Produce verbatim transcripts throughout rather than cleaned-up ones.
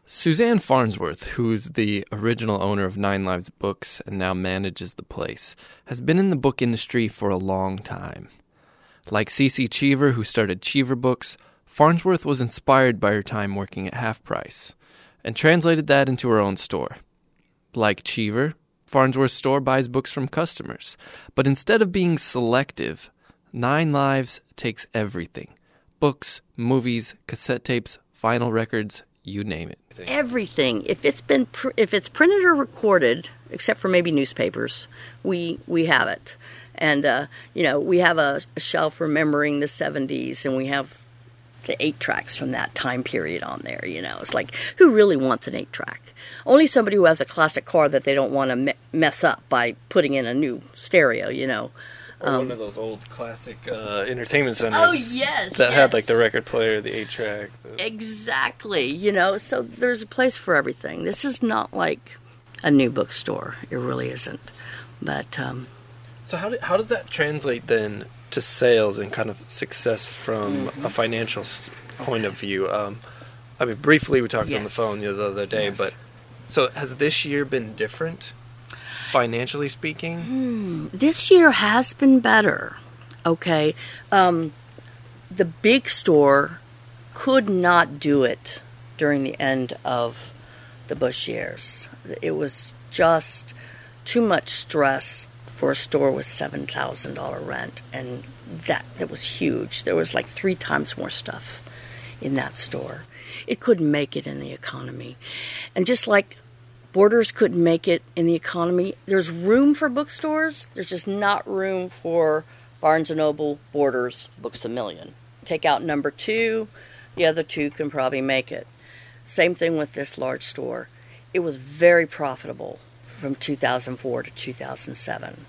Suzanne Farnsworth, who's the original owner of Nine Lives Books and now manages the place, has been in the book industry for a long time. Like C C Cheever, who started Cheever Books, Farnsworth was inspired by her time working at Half Price and translated that into her own store. Like Cheever, Farnsworth's store buys books from customers, but instead of being selective, Nine Lives takes everything. Books, movies, cassette tapes, vinyl records, you name it. Everything. If it's been pr- if it's printed or recorded, except for maybe newspapers, we we have it. And uh, you know, we have a, a shelf remembering the seventies, and we have the eight tracks from that time period on there. You know, it's like, who really wants an eight track? Only somebody who has a classic car that they don't want to me- mess up by putting in a new stereo. You know. Or um, one of those old classic uh, entertainment centers. Oh, yes, That yes. had, like, the record player, the eight-track. The... Exactly. You know, so there's a place for everything. This is not like a new bookstore. It really isn't. But, um... So how, do, how does that translate, then, to sales and kind of success from mm-hmm. a financial point of view? Um, I mean, briefly we talked yes. on the phone you know, the other day, yes. but... So has this year been different? Financially speaking? Hmm. This year has been better. Okay. Um, the big store could not do it during the end of the Bush years. It was just too much stress for a store with seven thousand dollars rent. And that, that was huge. There was like three times more stuff in that store. It couldn't make it in the economy. And just like Borders couldn't make it in the economy. There's room for bookstores. There's just not room for Barnes and Noble, Borders, Books A Million. Take out number two, the other two can probably make it. Same thing with this large store. It was very profitable from two thousand four to two thousand seven.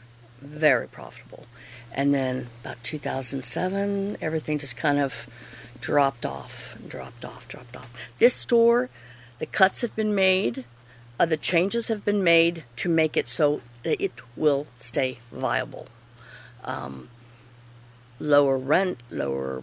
Very profitable. And then about two thousand seven, everything just kind of dropped off, dropped off, dropped off. This store, the cuts have been made. Uh, the changes have been made to make it so that it will stay viable. Um, lower rent, lower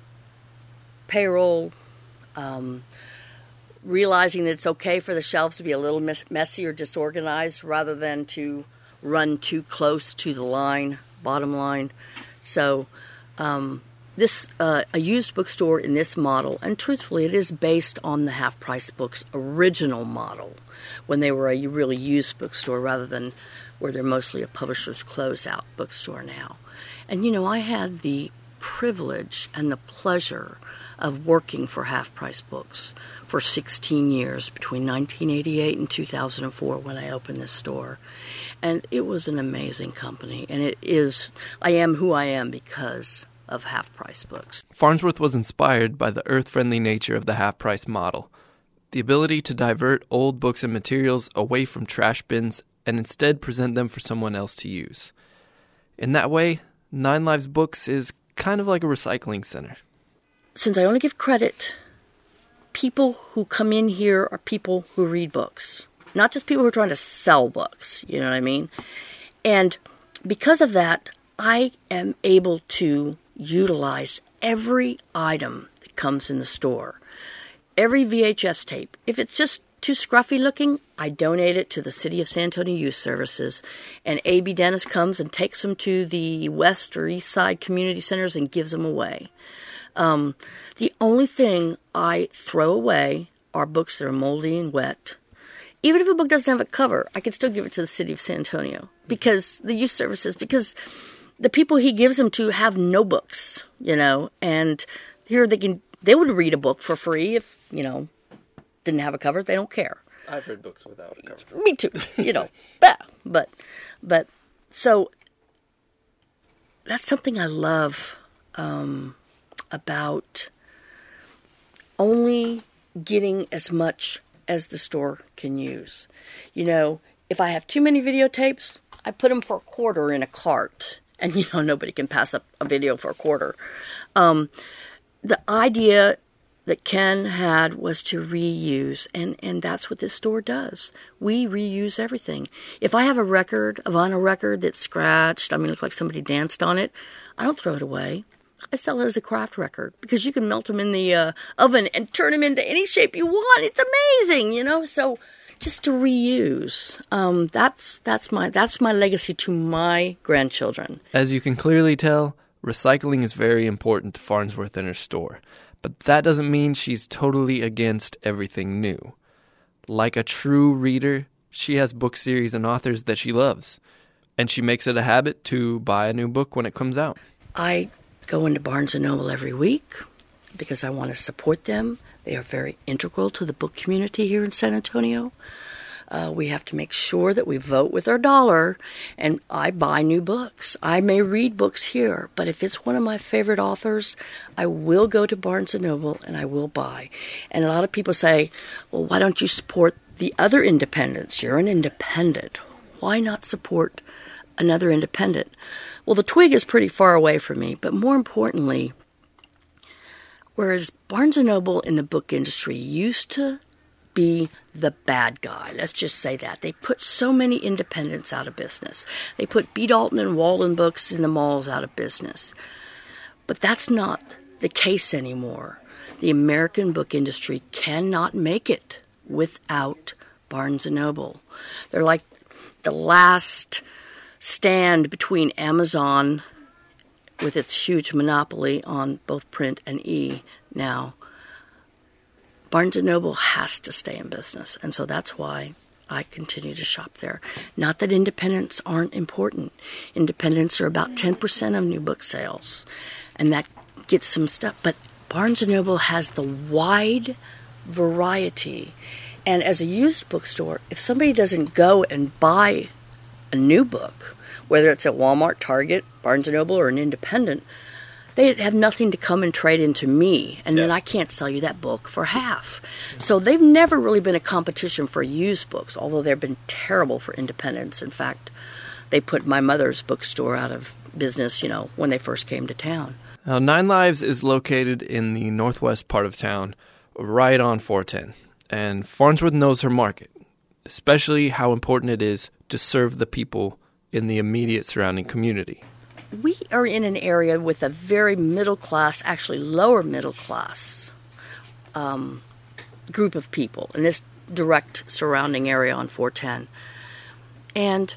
payroll, um, realizing that it's okay for the shelves to be a little mess- messy or disorganized rather than to run too close to the line, bottom line. So um, this uh, a used bookstore in this model, and truthfully it is based on the Half Price Books original model, when they were a really used bookstore rather than where they're mostly a publisher's closeout bookstore now. And, you know, I had the privilege and the pleasure of working for Half Price Books for sixteen years, between nineteen eighty-eight and two thousand four when I opened this store. And it was an amazing company. And it is, I am who I am because of Half Price Books. Farnsworth was inspired by the earth-friendly nature of the Half Price model. The ability to divert old books and materials away from trash bins and instead present them for someone else to use. In that way, Nine Lives Books is kind of like a recycling center. Since I only give credit, people who come in here are people who read books. Not just people who are trying to sell books, you know what I mean? And because of that, I am able to utilize every item that comes in the store. Every V H S tape. If it's just too scruffy looking, I donate it to the City of San Antonio Youth Services, and A B Dennis comes and takes them to the West or East Side community centers and gives them away. Um, the only thing I throw away are books that are moldy and wet. Even if a book doesn't have a cover, I can still give it to the City of San Antonio, because the youth services, because the people he gives them to have no books, you know, and here they can, they would read a book for free if, you know, didn't have a cover. They don't care. I've read books without a cover. Me too, you know. but, but, but, so that's something I love um, about only getting as much as the store can use. You know, if I have too many videotapes, I put them for a quarter in a cart. And, you know, nobody can pass up a video for a quarter. Um, the idea that Ken had was to reuse, and, and that's what this store does. We reuse everything. If I have a record, a vinyl record that's scratched, I mean, it looks like somebody danced on it, I don't throw it away. I sell it as a craft record because you can melt them in the uh, oven and turn them into any shape you want. It's amazing, you know. So just to reuse, um, that's that's my that's my legacy to my grandchildren. As you can clearly tell, recycling is very important to Farnsworth and her store. But that doesn't mean she's totally against everything new. Like a true reader, she has book series and authors that she loves. And she makes it a habit to buy a new book when it comes out. I go into Barnes and Noble every week because I want to support them. They are very integral to the book community here in San Antonio. Uh, we have to make sure that we vote with our dollar, and I buy new books. I may read books here, but if it's one of my favorite authors, I will go to Barnes and Noble and I will buy. And a lot of people say, well, why don't you support the other independents? You're an independent. Why not support another independent? Well, the Twig is pretty far away from me, but more importantly, whereas Barnes and Noble in the book industry used to be the bad guy, let's just say that. They put so many independents out of business. They put B. Dalton and Walden Books in the malls out of business. But that's not the case anymore. The American book industry cannot make it without Barnes and Noble. They're like the last stand between Amazon, with its huge monopoly on both print and e now. Barnes and Noble has to stay in business, and so that's why I continue to shop there. Not that independents aren't important. Independents are about ten percent of new book sales, and that gets some stuff. But Barnes and Noble has the wide variety. And as a used bookstore, if somebody doesn't go and buy a new book, whether it's at Walmart, Target, Barnes and Noble, or an independent, they have nothing to come and trade into me, and yeah. then I can't sell you that book for half. So they've never really been a competition for used books, although they've been terrible for independents. In fact, they put my mother's bookstore out of business, you know, when they first came to town. Now, Nine Lives is located in the northwest part of town, right on four ten, and Farnsworth knows her market, especially how important it is to serve the people in the immediate surrounding community. We are in an area with a very middle class, actually lower middle class um, group of people in this direct surrounding area on four ten. And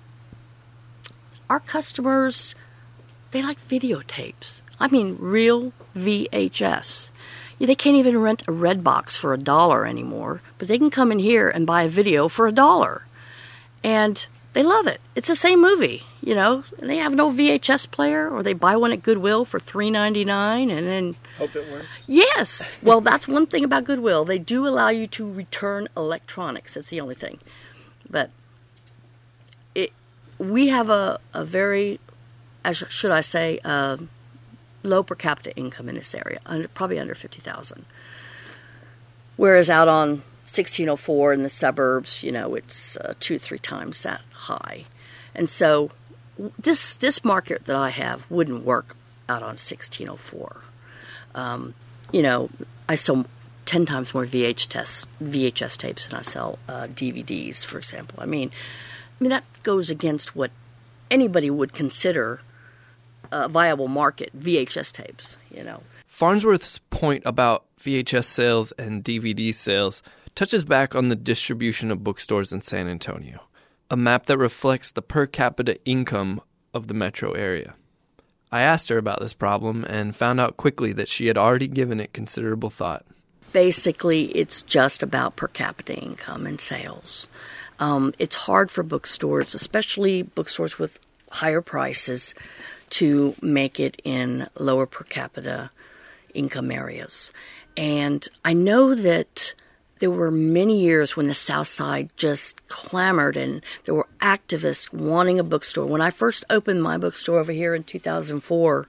our customers, they like videotapes. I mean, real V H S. Yeah, they can't even rent a Redbox for a dollar anymore, but they can come in here and buy a video for a dollar. And they love it. It's the same movie, you know. They have no V H S player, or they buy one at Goodwill for three ninety-nine, and then hope it works. Yes. Well, that's one thing about Goodwill. They do allow you to return electronics. That's the only thing. But it, we have a, a very, as should I say, uh, low per capita income in this area, under, probably under fifty thousand. Whereas out on sixteen oh four in the suburbs, you know, it's uh, two, three times that high. And so this this market that I have wouldn't work out on sixteen oh four. Um, you know, I sell ten times more V H S, V H S tapes than I sell uh, D V Ds, for example. I mean, I mean, that goes against what anybody would consider a viable market, V H S tapes, you know. Farnsworth's point about V H S sales and D V D sales touches back on the distribution of bookstores in San Antonio, a map that reflects the per capita income of the metro area. I asked her about this problem and found out quickly that she had already given it considerable thought. Basically, it's just about per capita income and sales. Um, it's hard for bookstores, especially bookstores with higher prices, to make it in lower per capita income areas. And I know that there were many years when the South Side just clamored, and there were activists wanting a bookstore. When I first opened my bookstore over here in two thousand four,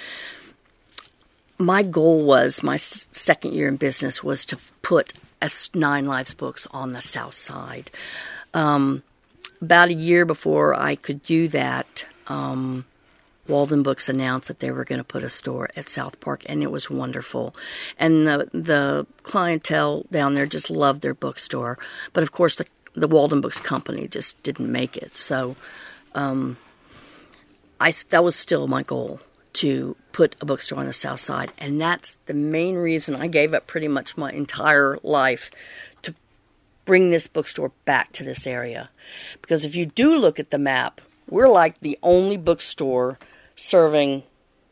my goal was, my second year in business, was to put a Nine Lives books on the South Side. Um, about a year before I could do that, um, Walden Books announced that they were going to put a store at South Park, and it was wonderful. And the the clientele down there just loved their bookstore. But, of course, the, the Walden Books company just didn't make it. So um, I, that was still my goal. to put a bookstore on the South Side. And that's the main reason I gave up pretty much my entire life to bring this bookstore back to this area. Because if you do look at the map, we're like the only bookstore serving,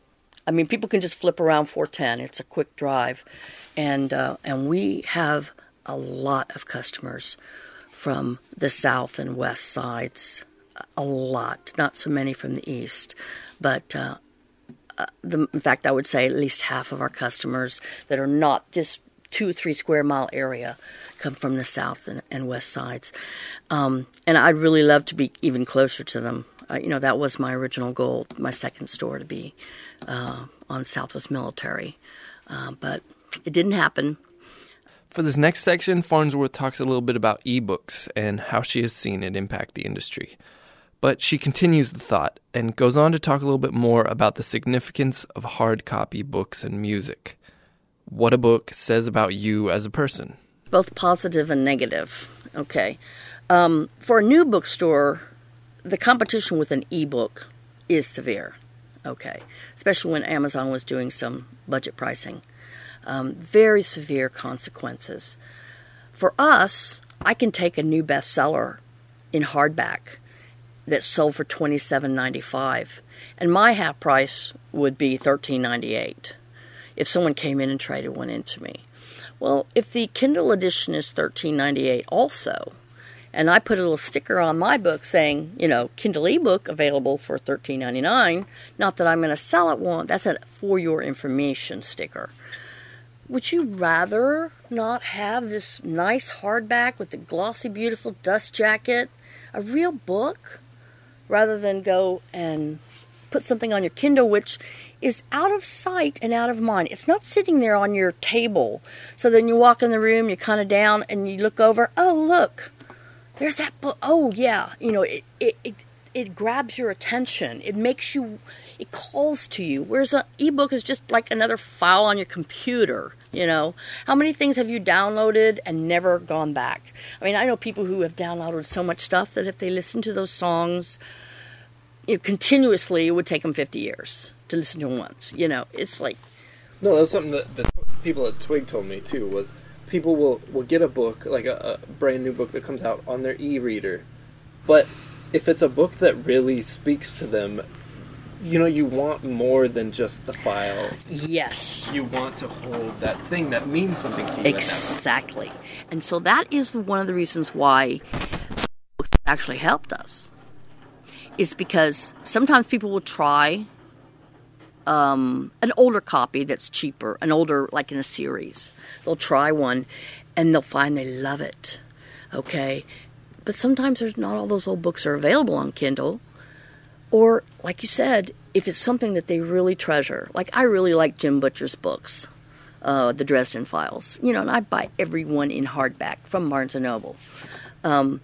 I mean, people can just flip around four ten. It's a quick drive. And uh, and we have a lot of customers from the south and west sides. A lot. Not so many from the east. But uh, uh, the, in fact, I would say at least half of our customers that are not this two or three square mile area come from the south and, and west sides. Um, and I'd really love to be even closer to them. Uh, you know, that was my original goal, my second store to be uh, on Southwest Military. Uh, but it didn't happen. For this next section, Farnsworth talks a little bit about ebooks and how she has seen it impact the industry. But she continues the thought and goes on to talk a little bit more about the significance of hard copy books and music. What a book says about you as a person. Both positive and negative. Okay. Um, for a new bookstore, the competition with an ebook is severe. Okay. Especially when Amazon was doing some budget pricing. Um, very severe consequences. For us, I can take a new bestseller in hardback that sold for twenty-seven ninety-five, and my half price would be thirteen ninety-eight if someone came in and traded one into me. Well, if the Kindle edition is thirteen ninety-eight also, and I put a little sticker on my book saying, you know, Kindle ebook available for thirteen ninety-nine, not that I'm going to sell it one, that's a for your information sticker. Would you rather not have this nice hardback with the glossy, beautiful dust jacket, a real book, rather than go and put something on your Kindle, which is out of sight and out of mind? It's not sitting there on your table. So then you walk in the room, you're kind of down, and you look over, oh, look, there's that book. Oh, yeah. You know, it, it, it, it grabs your attention. It makes you, it calls to you. Whereas an ebook is just like another file on your computer. You know, how many things have you downloaded and never gone back? I mean, I know people who have downloaded so much stuff that if they listen to those songs, you know, continuously, it would take them fifty years to listen to them once. You know, it's like... No, that was something that the people at Twig told me, too, was people will, will get a book, like a, a brand new book that comes out on their e-reader. But if it's a book that really speaks to them, you know, you want more than just the file. Yes. You want to hold that thing that means something to you. Exactly. And so that is one of the reasons why books actually helped us. Is because sometimes people will try um, an older copy that's cheaper, an older, like in a series. They'll try one, and they'll find they love it. Okay? But sometimes there's not all those old books are available on Kindle. Or, like you said, if it's something that they really treasure. Like, I really like Jim Butcher's books, uh, the Dresden Files. You know, and I buy every one in hardback from Barnes and Noble. Um,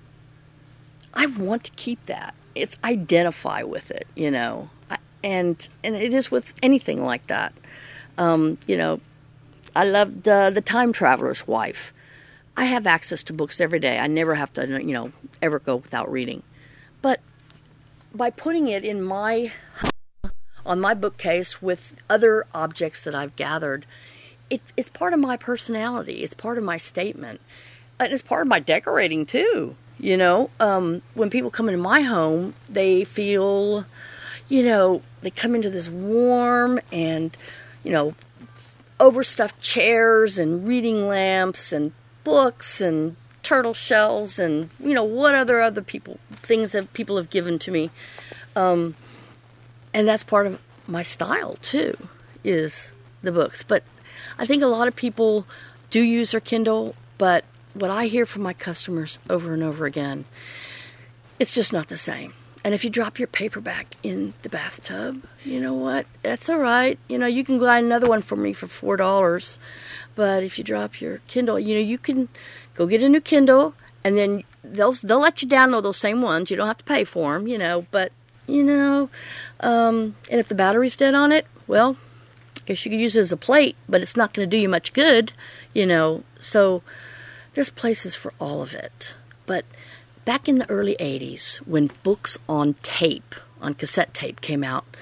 I want to keep that. It's identify with it, you know. I, and and it is with anything like that. Um, you know, I loved uh, The Time Traveler's Wife. I have access to books every day. I never have to, you know, ever go without reading. But by putting it in my on my bookcase with other objects that I've gathered, it, it's part of my personality. It's part of my statement. And it's part of my decorating, too. You know, um, when people come into my home, they feel, you know, they come into this warm and, you know, overstuffed chairs and reading lamps and books and turtle shells and, you know, what other other people, things that people have given to me. Um, and that's part of my style, too, is the books. But I think a lot of people do use their Kindle, but what I hear from my customers over and over again, it's just not the same. And if you drop your paperback in the bathtub, you know what? That's all right. You know, you can buy another one for me for four dollars. But if you drop your Kindle, you know, you can go get a new Kindle, and then they'll they'll let you download those same ones. You don't have to pay for them, you know. But, you know, um, and if the battery's dead on it, well, I guess you could use it as a plate, but it's not going to do you much good, you know. So there's places for all of it. But back in the early eighties, when books on tape, on cassette tape came out,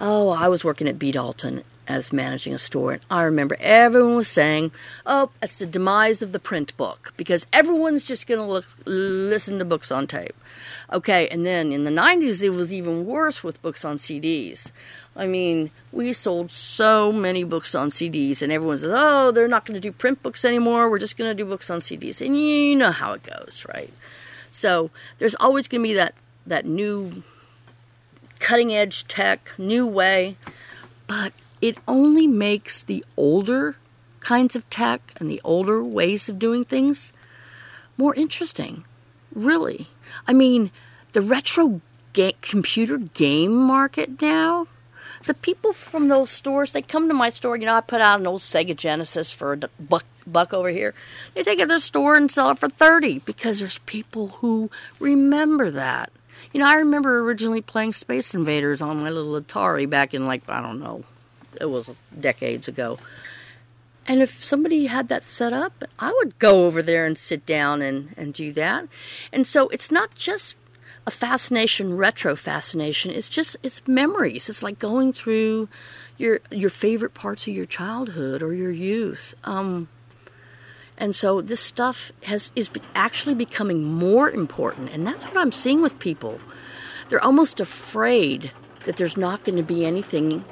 Oh, I was working at B. Dalton as managing a store, and I remember everyone was saying, oh, that's the demise of the print book, because everyone's just going to listen to books on tape. Okay, and then in the nineties, it was even worse with books on C Ds. I mean, we sold so many books on C Ds, and everyone says, oh, they're not going to do print books anymore, we're just going to do books on C Ds. And you know how it goes, right? So there's always going to be that, that new cutting-edge tech, new way, but it only makes the older kinds of tech and the older ways of doing things more interesting, really. I mean, the retro ga- computer game market now, the people from those stores, they come to my store. You know, I put out an old Sega Genesis for a buck, buck over here. They take it to their store and sell it for thirty because there's people who remember that. You know, I remember originally playing Space Invaders on my little Atari back in, like, I don't know, it was decades ago. And if somebody had that set up, I would go over there and sit down and, and do that. And so it's not just a fascination, retro fascination. It's just, it's memories. It's like going through your your favorite parts of your childhood or your youth. Um, and so this stuff has is be- actually becoming more important. And that's what I'm seeing with people. They're almost afraid that there's not going to be anything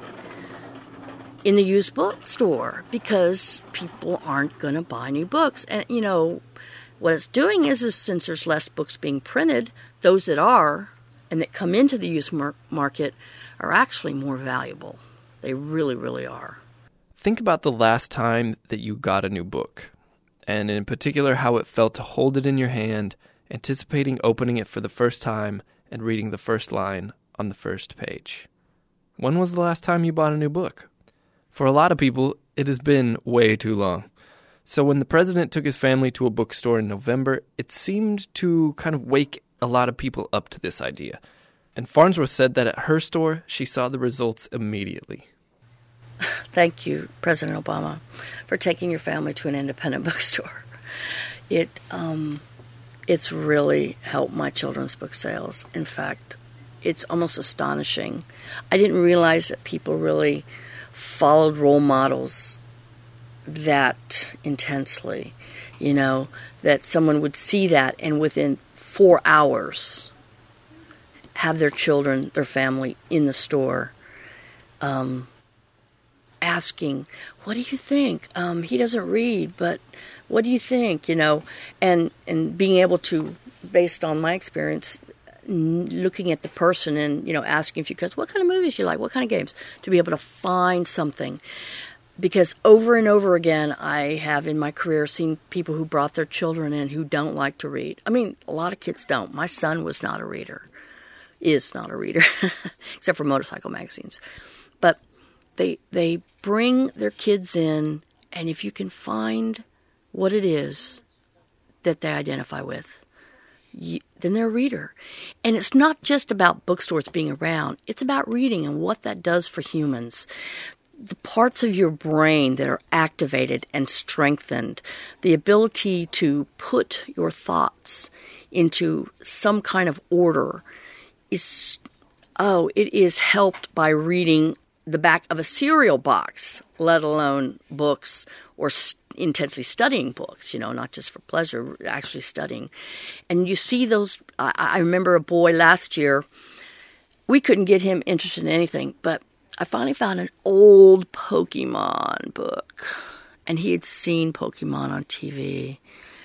in the used bookstore because people aren't going to buy new books. And, you know, what it's doing is, is since there's less books being printed, those that are and that come into the used mar- market are actually more valuable. They really, really are. Think about the last time that you got a new book, and in particular how it felt to hold it in your hand, anticipating opening it for the first time and reading the first line on the first page. When was the last time you bought a new book? For a lot of people, it has been way too long. So when the president took his family to a bookstore in November, it seemed to kind of wake a lot of people up to this idea. And Farnsworth said that at her store, she saw the results immediately. Thank you, President Obama, for taking your family to an independent bookstore. It um, it's really helped my children's book sales. In fact, it's almost astonishing. I didn't realize that people really followed role models that intensely, you know, that someone would see that and within four hours have their children, their family in the store um, asking, what do you think? Um, he doesn't read, but what do you think? You know, and, and being able to, based on my experience, looking at the person and, you know, asking a few questions, what kind of movies you like, what kind of games, to be able to find something. Because over and over again, I have in my career seen people who brought their children in who don't like to read. I mean, a lot of kids don't. My son was not a reader, is not a reader, except for motorcycle magazines. But they they bring their kids in, and if you can find what it is that they identify with, You, then they're a reader. And it's not just about bookstores being around. It's about reading and what that does for humans. The parts of your brain that are activated and strengthened, the ability to put your thoughts into some kind of order is, oh, it is helped by reading the back of a cereal box, let alone books or st- intensely studying books, you know, not just for pleasure, actually studying. And you see those, I, I remember a boy last year, we couldn't get him interested in anything, but I finally found an old Pokemon book, and he had seen Pokemon on T V,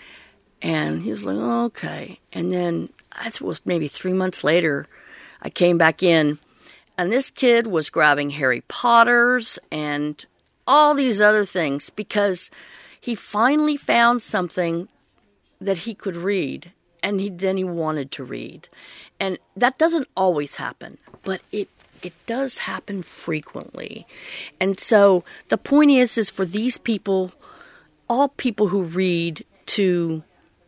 and he was like, oh, okay. And then, that was maybe three months later, I came back in, and this kid was grabbing Harry Potter's and all these other things because he finally found something that he could read, and he then he wanted to read. And that doesn't always happen, but it it does happen frequently. And so the point is, is for these people, all people who read, to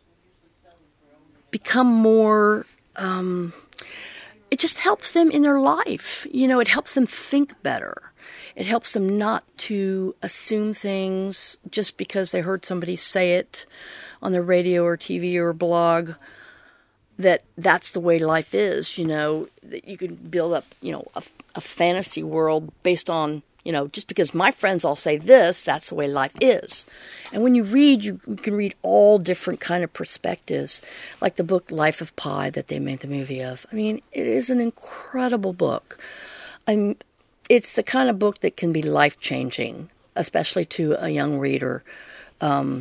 become more, um, it just helps them in their life. You know, it helps them think better. It helps them not to assume things just because they heard somebody say it on the radio or T V or blog. that that's the way life is, you know, that you can build up, you know, a, a fantasy world based on, you know, just because my friends all say this, that's the way life is. And when you read, you, you can read all different kind of perspectives, like the book Life of Pi that they made the movie of. I mean, it is an incredible book. I'm, it's the kind of book that can be life-changing, especially to a young reader um,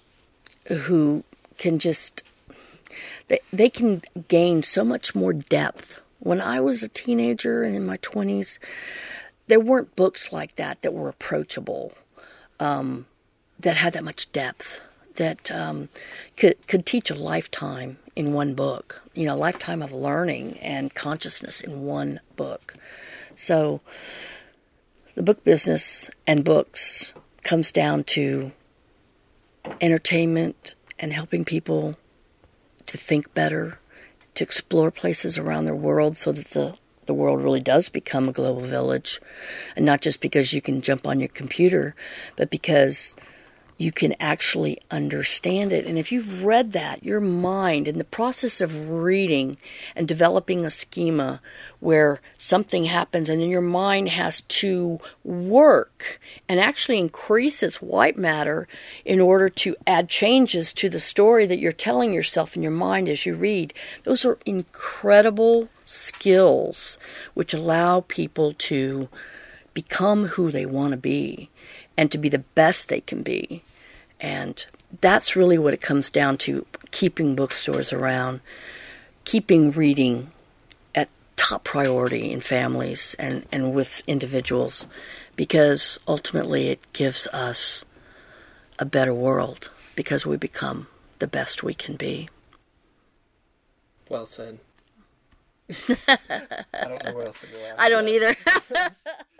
who can just, they, they can gain so much more depth. When I was a teenager and in my twenties, there weren't books like that that were approachable, um, that had that much depth, that um, could could teach a lifetime in one book, you know, a lifetime of learning and consciousness in one book. So the book business and books comes down to entertainment and helping people to think better, to explore places around their world so that the the world really does become a global village. And not just because you can jump on your computer, but because you can actually understand it. And if you've read that, your mind, in the process of reading and developing a schema where something happens and then your mind has to work and actually increase its white matter in order to add changes to the story that you're telling yourself in your mind as you read, those are incredible skills which allow people to become who they want to be and to be the best they can be. And that's really what it comes down to, keeping bookstores around, keeping reading at top priority in families and, and with individuals, because ultimately it gives us a better world because we become the best we can be. Well said. I don't know where else to go after I don't that. either.